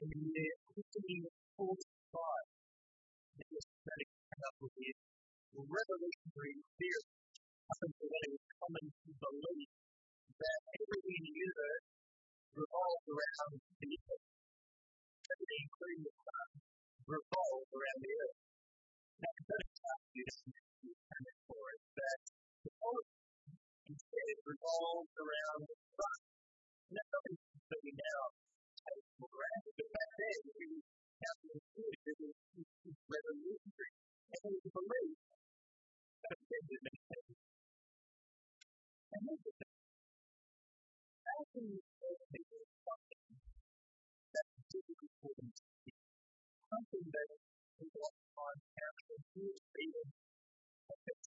in the year 1545, it was studied up with the revolutionary theory up until then it was common to believe that everything in the universe revolves around the earth, everything including the sun revolves around the earth. Now, it doesn't tell you for it, that the whole instead revolves around the sun. And that's something that we now take for granted, but back then it was counterintuitive, it was revolutionary, and it was a belief that offended many people. And here's the thing, how can you tell people something that's difficult for them to see? Something that is oftentimes counterintuitive, offensive.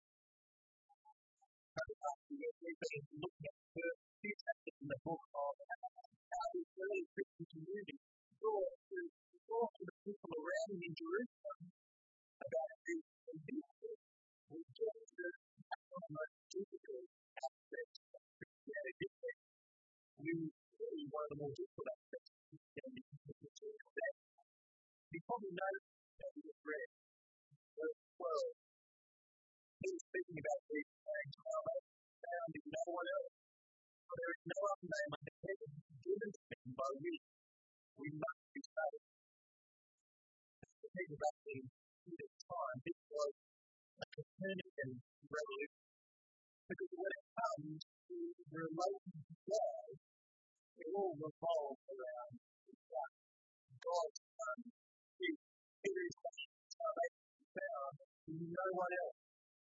We've been looking at the first few chapters in the book of how the early Christian community brought to the people around them in Jerusalem about these people who just one of the most difficult aspects of Christianity. Really one of the more difficult aspects of Christianity is that you probably know that we have read verse 12. He's speaking about these things, how they found in no one else. For there is no other name under heaven given to men by which we must be saved. Speaking about the time, this was a Copernican revolution. Because when it comes to the relation to God, it all revolves around God. God's Son is salvation found in no one else.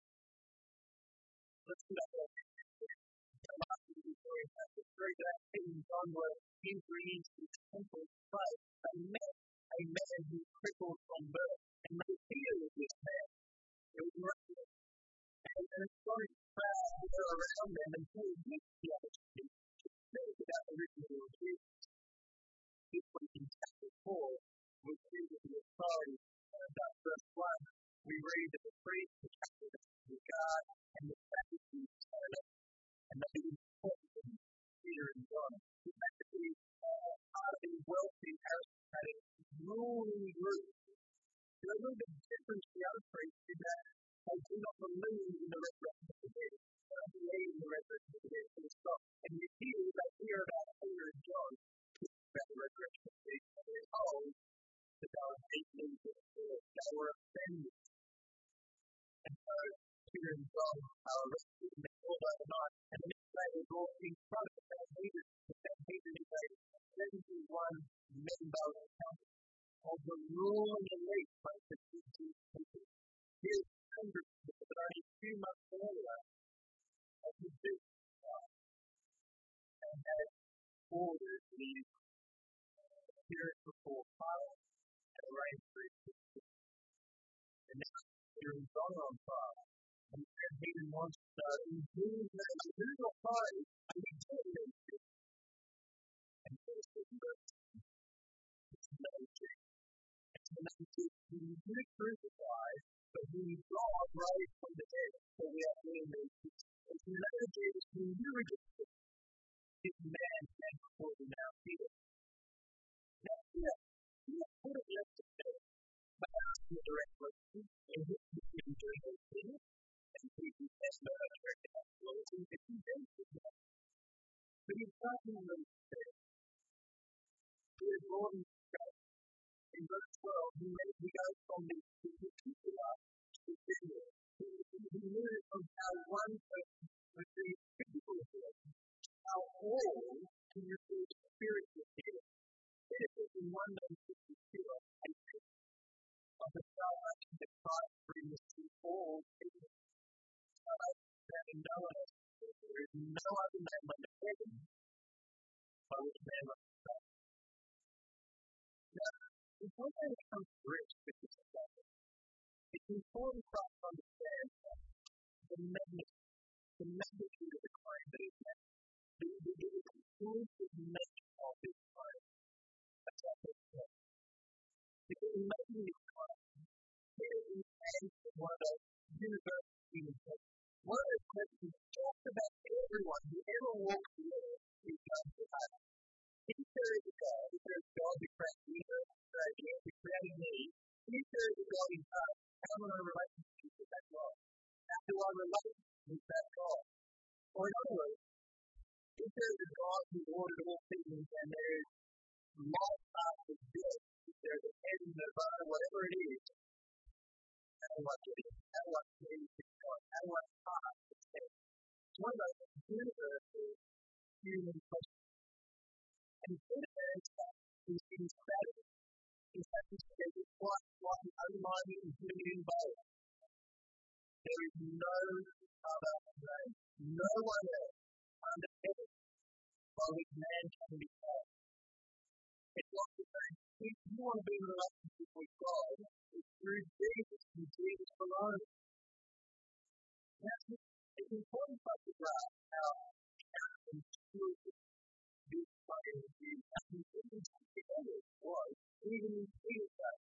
Let's look at that. The last of the story chapter 3, that Peter and John were entering into the temple to pray. They met a man who was crippled from birth, and they healed this man. It was miraculous. And an astonished crowd were around them until he missed the opportunity to speak about the risen Lord Jesus. This week in chapter 4, we see that the authority of verse 1, we read that the priest, the captain, the guard, and the Sadducees turned up, and they didn't talk to Peter and John. In fact, it was part of the wealthy, aristocratic, ruling group. They're a little bit different to the other priests in that they do not believe in the resurrection of the dead. They don't believe in the resurrection of the dead, full stop. And you hear about Peter and John about the resurrection of the dead, and they're told that they were deeply disturbed. They were offended. And so Peter and John are arrested and they're called overnight. And the next day they're brought in front of the Sanhedrin. The Sanhedrin is a 71-member council of the ruling elite of the Jewish people. Here's hundreds of people that only a few months earlier had reduced and had ordered the appearance before Pilate and arranged for his system. And now Peter and John are on trial. And the Sanhedrin wants to know in whose name, in whose authority are you doing these things? And Peter says, it's no truth. It's no truth. Who you crucified, but who God raised from the dead, so we are doing these things. It's the name of Jesus who you rejected. This man stands before you now, Peter. Now, Peter could have left it there, but asked the direct question, and what did you do those things? And Peter said, no, I don't recognize the Lord, and he did that. But he's talking a little bit. Peter's Lord and God. In verse 12, he goes from the particular to the general. He moves from how one person receives physical healing, how all can receive spiritual healing. It is in one man who is pure and true of the salvation that Christ brings to all people. That in no one else, there is no other name under heaven by which man must be saved. Now, before they become rich with this stuff, it's important for us to understand the magnitude of the claim that is made. The exclusive nature of this claim. That's our first point. Because in making this claim, here is one of those universal human questions. One of those questions that just about everyone who ever walks the earth is going to have. If there is a God, if there is God who created the there is a God who ordered all things, and there is life after death, there's a heaven, nirvana, whatever it is, how do I get it? How do I believe in God? How do I pass the test? It's one of those universal human questions. And the answer is incredible. In fact, it's quite like an underlining and putting it in bold. There is no other name, no one else under heaven by which man can be saved. It's like the same. If you want to be in a relationship with God, it's through Jesus and Jesus alone. Now, it's important for us to grasp how and true this phrase is. And it was, even in Peter's day.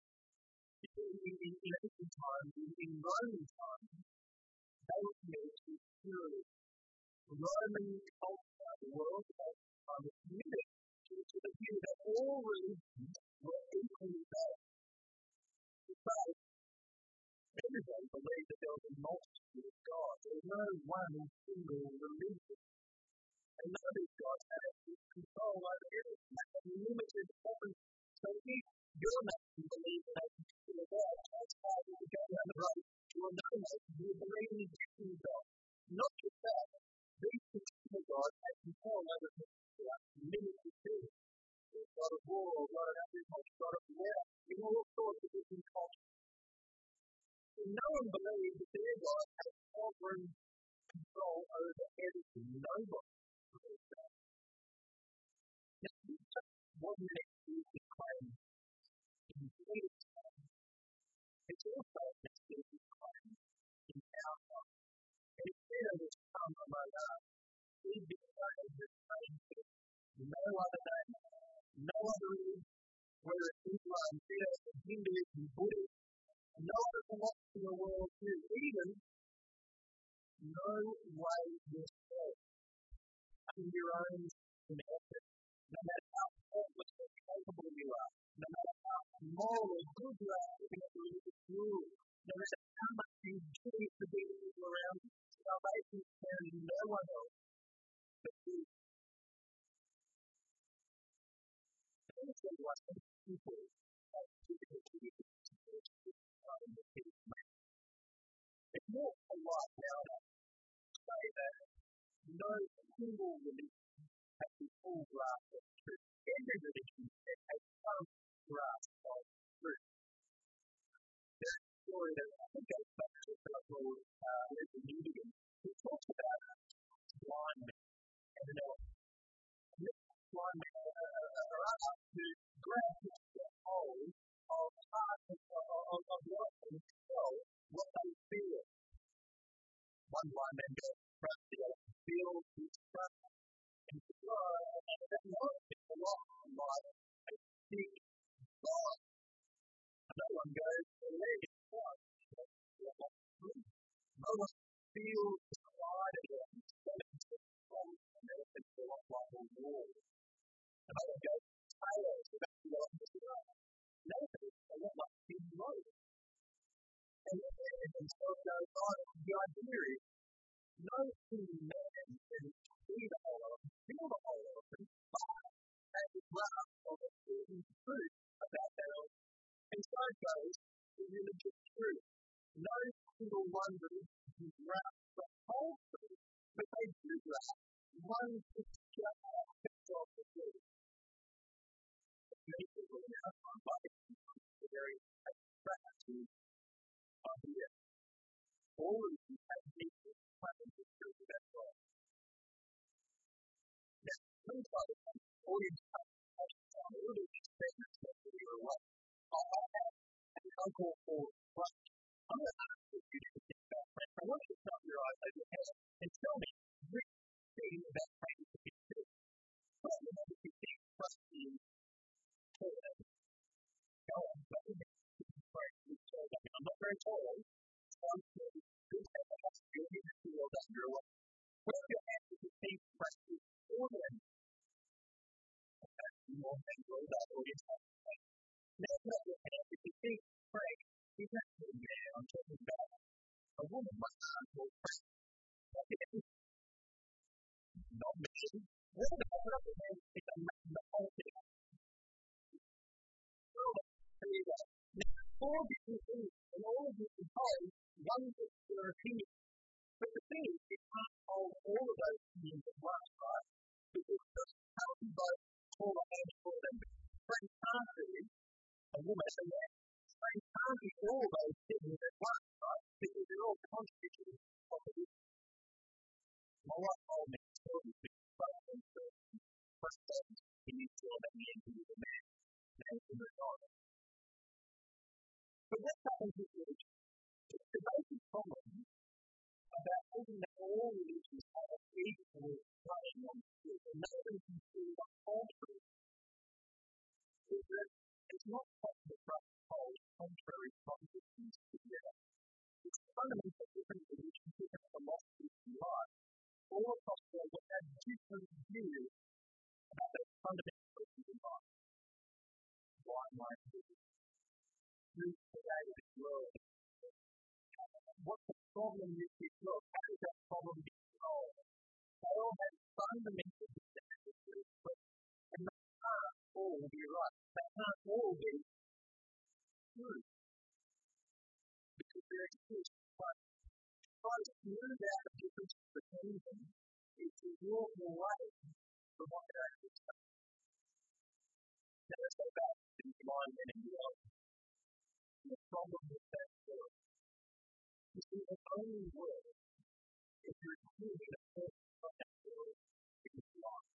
In ancient times, in Roman times, they were committed to purity. Roman culture, the world at that time, was committed to the view that all religions were equally valid. So, everybody believed that there was a multitude of gods. There was no one single religion. And none of these gods had actual control over everything. They had limited authority. So if your nation believes in a particular God, that's how you would go down the road to another nation who would believe in a different God. Not just that, these particular gods had control over the military field. There's God of war, or God of agriculture, God of weather, in all sorts of different cultures. And no one believed that their God had sovereign control over everything. Nobody believed that. Now, this just wasn't an exclusive claim in Peter's time. It's also an exclusive claim in our time. And it's better to come among us. We've been saved with faith. No other name, no other religion, whether it's Islam, Judaism, Hinduism, Buddhism, no other philosophy in the world too. Even no way yourself in your own method. No matter how faultless or capable you are, no matter how moral or good you are living a religious rule, no matter how much you do to be the people around you, salvation is found in no one else but you. Also, like some people have difficulty with it's more polite nowadays to say that no single religion has the full grasp of truth. Every religion has some grasp of truth. There's a story that I think goes back to a fellow called Leslie Newbigin, who talks about blind men and an elephant. And this blind men are asked to grab hold of part of life and tell what they feel. One blind man goes across the elephant, feels his trust, and says, and that life is a lot like a big God. No one goes to the leg of God. No one feels the pride of it. And it's a lot like a wall. And no one goes to the tail, so that's the elephant as well. No, it's a lot like a big road. And so it goes on. The idea is, no human man can see the whole elephant, feel the whole elephant, but has a grasp of a certain truth about that elephant. And so it goes with religious truth. No single one can grasp the whole truth, but they do grasp one particular aspect of the truth. Many people now are a very attractive idea. All of you have deeply claimed the truth about God. Now, let me try this one. All you have all of these statements that we are away. I have an uncle called Frank. I'm going to ask you to think about Frank. I want you to stop your eyes over your head and tell me which thing about Frank is the big truth. What do you think Frank is told us? Go on, what do you think Frank is told us? I'm not very tall. I'm good. Good to have a house. You'll need to feel that you're away. What do you have to think Frank is told us? More than that audience has to say. Now, if you think Frank is actually a man, I'm talking about a woman, my aunt called Frank. not mission. What about the man is a man the whole thing? All of these things, and all of these components, one is their opinion. But the thing is, you can't hold all of those opinions at once, right? Because just how you both call a hand for them, friends can't do, a woman, a man, friends can't do all those things at once, right? Because they're all constituted of the my wife told me to tell you because first sentence, you need to know that the end of the man, and to move on. But what happens is the basic problem about holding that all religions have equal playing on the field, and no one can see the whole truth, is that it's not possible for us to hold contrary propositions together. It's fundamentally different religions, different philosophies in life, all across the world have different views about those fundamental truths in life. Why might we? Who's created this world? What's the problem with this world? How does that problem get solved? They all have fundamental differences, and they can't all be right. They can't all be true. Because there exists one. Try to smooth out the differences between them is to walk away from what they're actually saying. Now let's go back to the blind men in the world. The problem with that world is the only world if you're including a person from that world is life.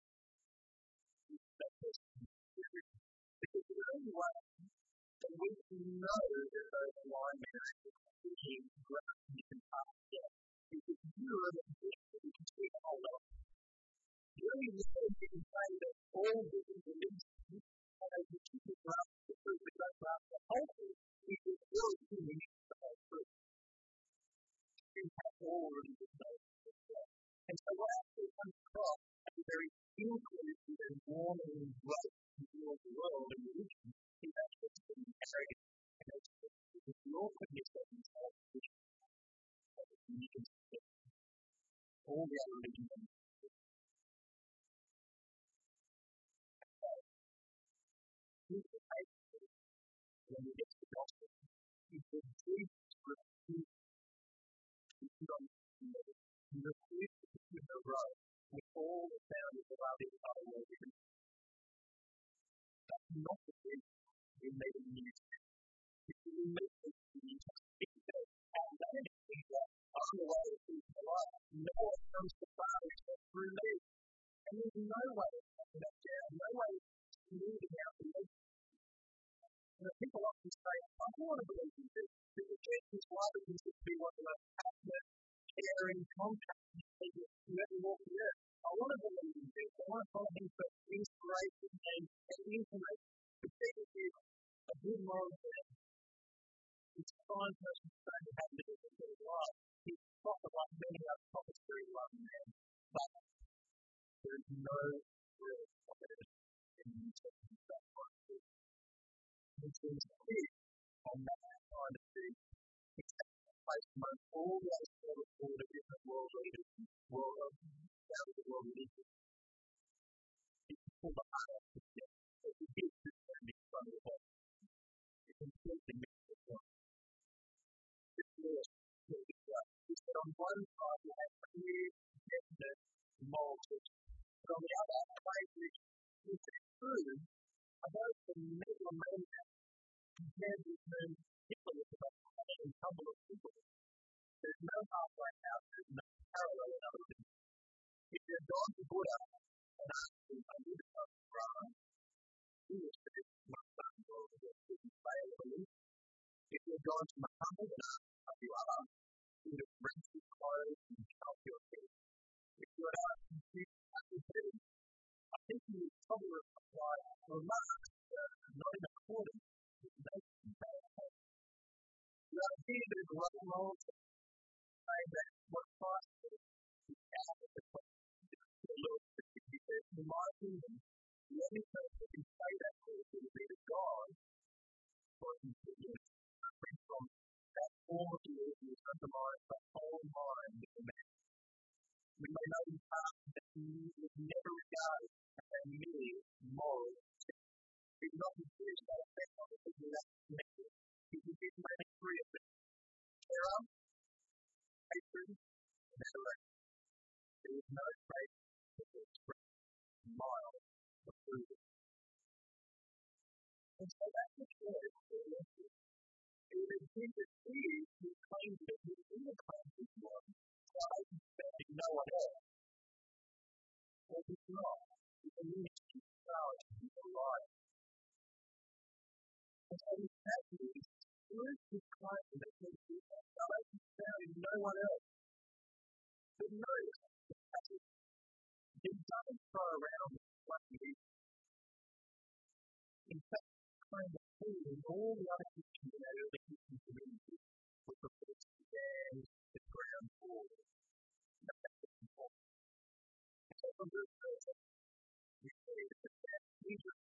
Because the only way that we can know that those blind men are actually being grasped in past death is if you are the person who can see the whole world. The only way you can say that all different religions have a particular grasp of the truth, but don't grasp the whole truth, is that all humans the whole truth. You have all religions know the truth. And so what actually comes across as a very inclusive and warming growth towards the world and religion is actually being carried and it's your condition of religion. You can see all the other religions. When we get to the gospel, it's the Jesus refused to put on the he refused to put in a row with all the founders of our other world religions. That's not the reason we made a new testament. Because we made a new testament because our landing is that I'm the way to the life. No one comes to the Father except through me. And there's no way of cutting that down, no way of smoothing out the edges. People often say, I don't want to believe in this, because Jesus' love is to be one of the most passionate, caring, compassionate people who ever walked the earth. I want to believe in this. I want to follow him for inspiration and information. But Jesus is a good moral man. He's a fine person who's going to have lived a good life. He's a prophet like many other prophets, very loving man. But there is no real prophet in the New Testament that kind of thing. Which is clear on that kind of thing. It's taking place among all those sort of different world leaders, world of the world religions. It's called the heart of the death. It's a big system in front of the body. It's completely mixed with one. It's worse. It's that on one side you have clear, definite moral truth. But on the other, a way which is true about the megalomaniac compared with whom Hitler was about to have a couple of people. There's no halfway house, there's no parallel in other things. If you're gone to Buddha and asked him, I need to come to Brahma, he will say, my son, well, didn't fail at all. If you're gone to Muhammad and asked how you are, he would have rinsed his clothes and cut your head. If you had asked him to cut his head, I think he would probably reply, remarks not in accordance with nature and faith. You are here to grow moral saying that what Christ said is out of the question. The Lord says, in my kingdom, the only person who can say that will be the God for continuous suffering from that form of religion which undermines the whole mind of the man. We may know in part that he Jesus is who claims that he is the cleansest one, Christ is no one else. Or he's not. He's a ministry, power, he's alive. And so we have these exclusive claims that he is God is found in no one else. But notice, he doesn't throw around like he is. In fact, claim that he and all the other Christians in that early Christian community were prepared to stand the ground for so from verse 13, we see that Jesus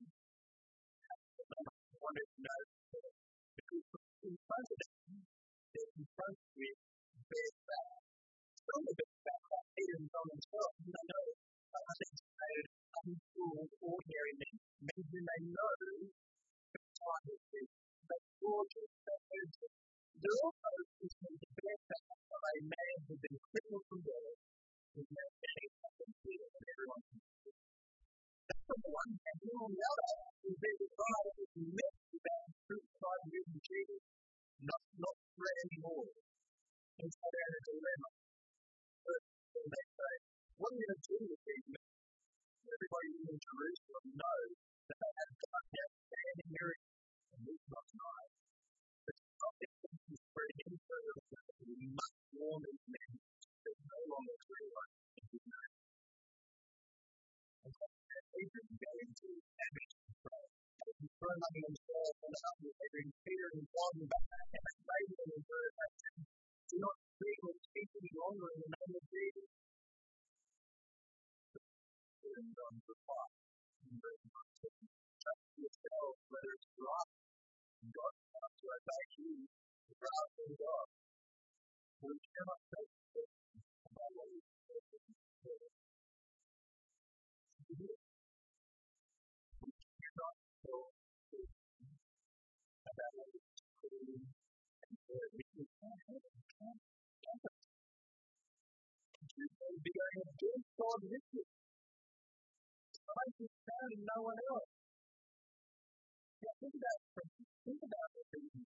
wanted to know because in front of them, they're confronted with bad facts. Some of the bad facts are hidden from themselves, and they know uneducated, unschooled, ordinary men, men who they know the time of this, they gorgeous, they urgent. They're also listening to bad facts of a man who's been crippled from birth, who's now standing up and healed, and everyone can see. That's on the one hand, and on the other, is there's a guy that is messed about crucified and risen Jesus, not spread anymore. And so they're in a dilemma. First, they say, what are we going to do with these men? Everybody in Jerusalem knows that they have done outstanding miracles, and this is not tonight. But to stop them from spreading any further, we must warn these men that no longer true life in his name. And so Peter go into ambush and pray. They can throw money themselves and others. They bring Peter and John back, and they say to them in verse 18, do not speak or speak any longer in the name of Jesus. Peter and John reply in verse 19, trust yourselves whether it's right. God wants to obey you rather than God. We cannot take the about what we said in the Spirit. We cannot tell the about what we said in the Spirit. We can't have it. We can't have it. You're going to be going against God with you. Christ is found in no one else. Now think about it. Think about it.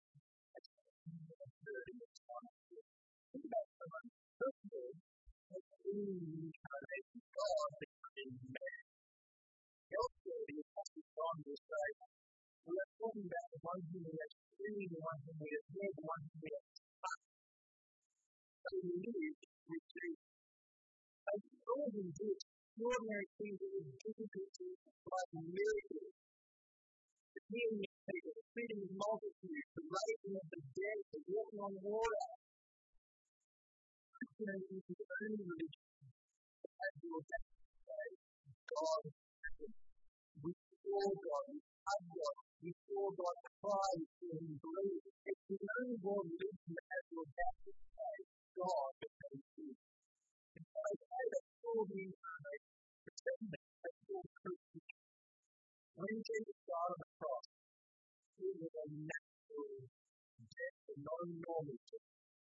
Think about someone personal as being the incarnation of God that is man. Elsewhere, the Apostle John will say, we are talking about the one whom we have seen, the one whom we have heard, the one whom we have touched. So we live with Jesus. And all of them do extraordinary things that are difficult to like miracles. The healing of people, the feeding of multitudes, the raising of the dead, the walking on water. Christianity is the only religion that has the audacity to say, God is present. We saw God, we hug God, we saw God cry when we believe. It's the only world religion that has the audacity to say, God became human. And so they say that all the incarnation, the second that's called crucifixion. When Jesus died on the cross, he was a natural death, a non-normal death.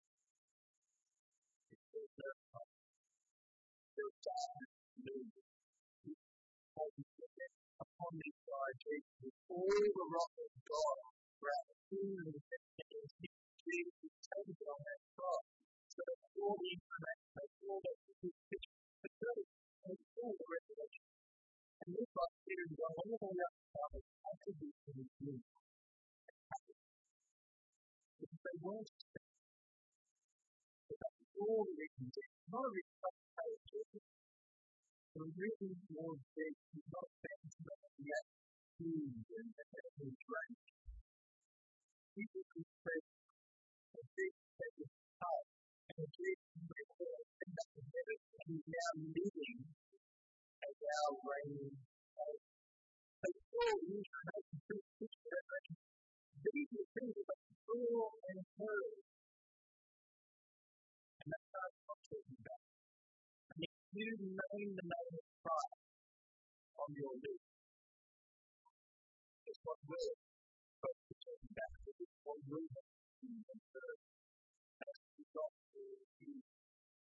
There was darkness moving. Upon this side, Jesus, with all the wrath of God, throughout the kingdom of the heavens, Jesus was taken on that cross. So that all the incarnation, all that crucifixion, but really, and all the resurrection. And this like Peter and John, all the way up to Father, contributes to his doom. Because they weren't expecting. But that's all the reasons. It's not a reason. The reason was that he's not fancy yet food and his drink. People who said a big set of heart and a big record and that the heaven and he's now living as our reigning hope. They saw the incarnation through the resurrection. These are things that they saw and heard. And that's how I'm talking about. And if you name the name of Christ on your lips, it's what will. But it's talking about it's what will be considered as the gospel of Jesus.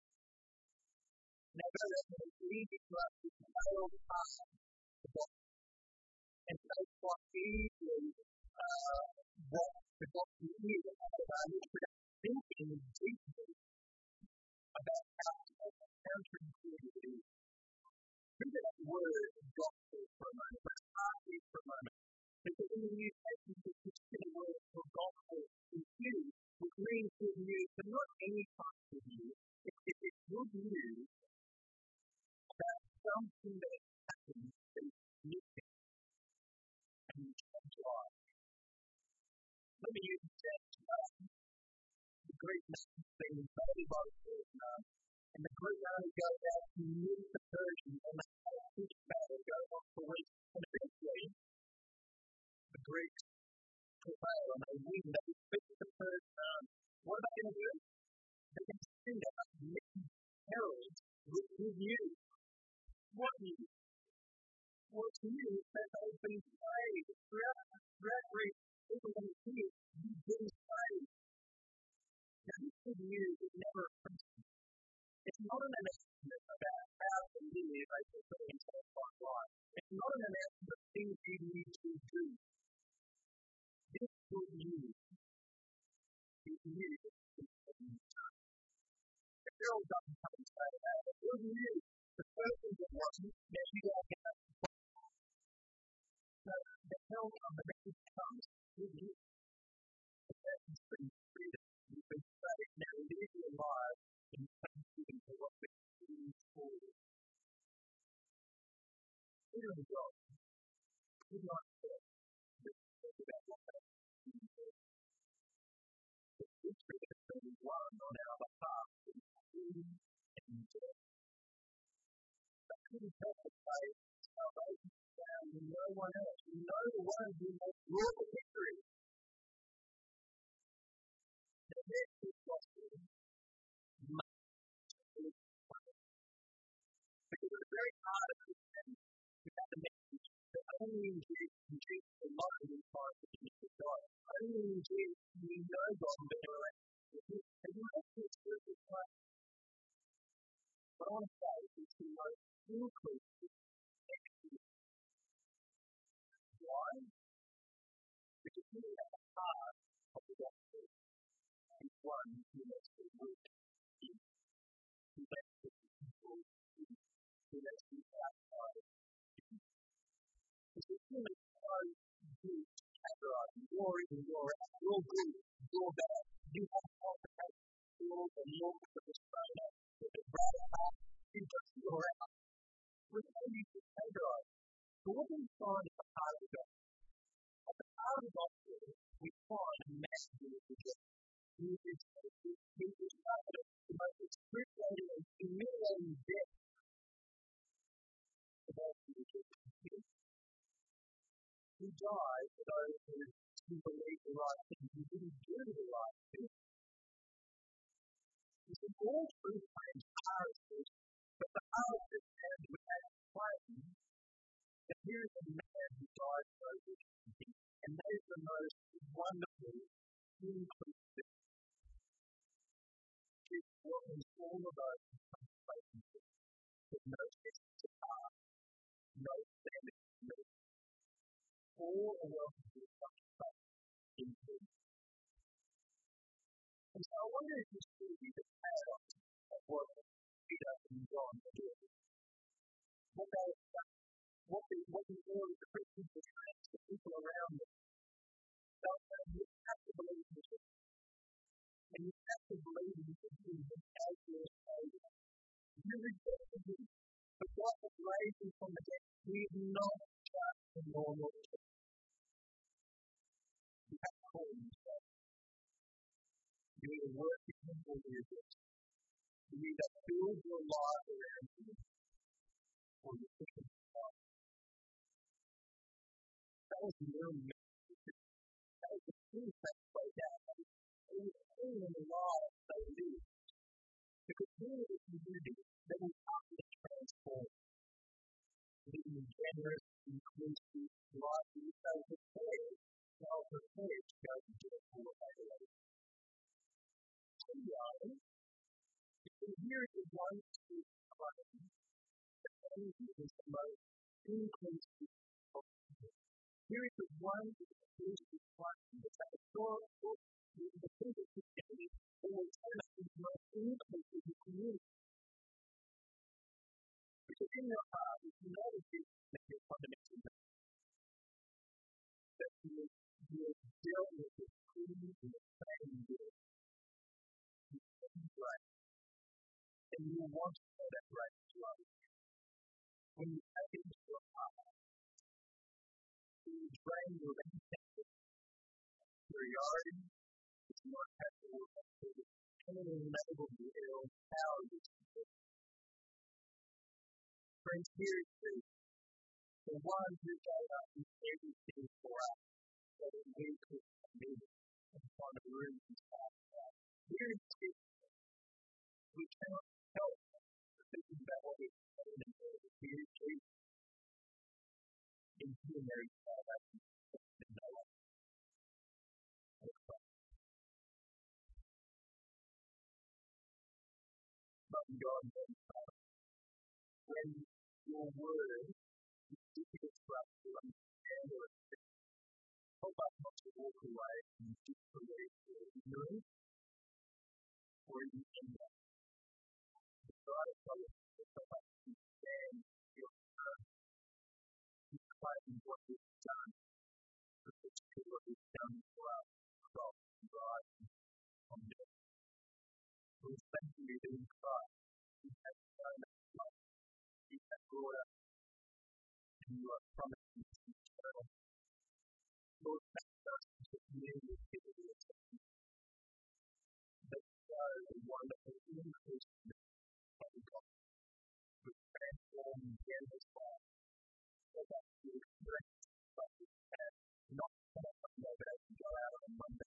Now, it's easy for us to sail past the gospel and say quite easily what the gospel years as I was thinking deeply about how counterintuitive it is. Think of that word gospel for a moment. Let's start here for a moment. Because in the New Testament, the particular word for gospel is used, which means good news, but not any kind of good news. It's good news about something that happens that is significant and you change life. Let me use an example. The Greek name has been invaded by the Persian, and the Greek army goes out to meet the Persians, and the whole big battle goes on for weeks, and eventually the Greeks prevail and they win. They defeat the Persian army. What are they going to do? They're going to send out many heralds with good news. What news? What's news that they've been saved throughout Greece. People want to hear you've been saved. Now, this good news is never a principle. It's not an announcement about how to live a fulfilling satisfying life. It's not an announcement of things you need to do. This good news is news in the church. The girl doesn't come and say that. The good news, the person that wasn't, that you don't get that. So the hell of the message comes, good news. The person's been freedom, you've been saved, now live your life in thanksgiving for what the good for you. Peter and John did not say about what they did. The history has been won on our behalf in freedom and death. They couldn't help but say, salvation is found in no one else. No one who has brought the victory. The next is gospel. Because at the very heart of Christianity, we have the message that only in Jesus alone we find the goodness of God. Only in Jesus we know God and better relationship with Him. And you have to experience this way. What I want to say is the most inclusive experience. Why? Because we are at the heart of the gospel. And one who makes the root in. Who makes the people in. Who makes the outside in. Because it's really so good to categorize. You're in, you're out. You're good, you're bad. You have complicated skills and laws of Australia. You're right out. You're out. We're so used to categorize. But what do we find at the heart of the gospel? At the heart of the gospel, we find a message of Jesus. He is the most excruciating and humiliating death of all people. He died for those who believe the right thing, who didn't do the right thing. You see, all true claims are true, but the hardest man who has claimed that here is a man who died for those who didn't think, and that is the most wonderful, inclusive. Jesus welcomes all of those who come to faith in Him, with no sense of heart, no standing of need. All are welcome to come to faith in Him. And so I wonder if you see the paradox of what Peter and John are doing. What they have done, what the early Christians were saying to the people around them. They were saying, you have to believe in Jesus. And you have to believe in Jesus as your Savior. You reject Him, but God has raised Him from the dead. He is not just a normal person. You have to call Him yourself. You either worship Him or you resist. You either build your life around Him or you push Him aside. That was the early message. That was the truth that played out. It was seen in the lives they lived. Because here is a community that was utterly transformed. Living generous, inclusive, lively, they were prepared to go to jail for what they believed. Because here is the one true claim that Jesus is the most inclusive of people. Here is the one exclusive claim that the historical the thing that you can do always has to be most increase in the community. Because in your heart, if you know that you're fundamentally that you're dealing with the truth and the same good, right, and you want to know that right flow. When you take it into your heart, you drain your superiority, it's more effective and enable you to empower you to do it. Friends, here is the one who gave up everything for us, so that we could live upon the room inside of us. Here is Jesus. We cannot help but thinking about what we've done in the world. Here is Jesus. In human salvation, and no one. But God knows when your word is difficult for us to understand or accept, help us not to walk away and disbelieve or ignorant or even anger. God is telling us to help us understand your word, to claim what you've done, particularly what you've done for us, cross and rise from death. We thank you that in Christ you have shown us love, you have brought us, and you are promising us eternal. Lord, thank us to community with people who are suffering. That so wonderful increase in the God who transformed the endless life so that we experience what we have, not so that we go out on Monday